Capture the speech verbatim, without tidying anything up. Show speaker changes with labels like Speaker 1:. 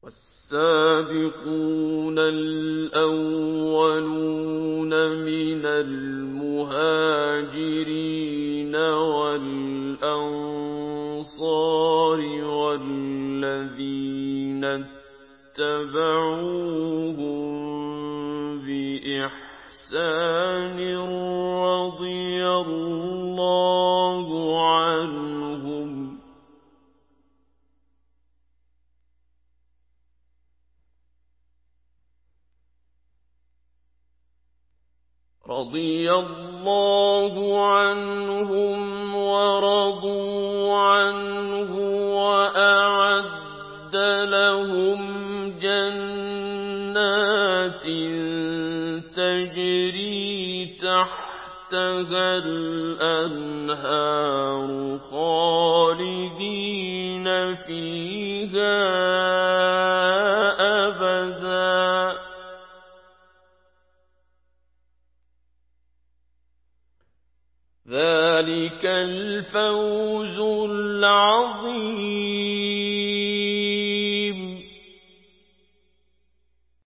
Speaker 1: وَالسَّابِقُونَ الْأَوَّلُونَ مِنَ الْمُهَاجِرِينَ وَالْأَنصَارِ وَالَّذِينَ اتَّبَعُوهُم بِإِحْسَانٍ رَّضِيَ اللَّهُ عَنْهُمْ رضي الله عنهم ورضوا عنه وأعد لهم جنات تجري تحتها الأنهار خالدين فيها أبداً ذلك الفوز العظيم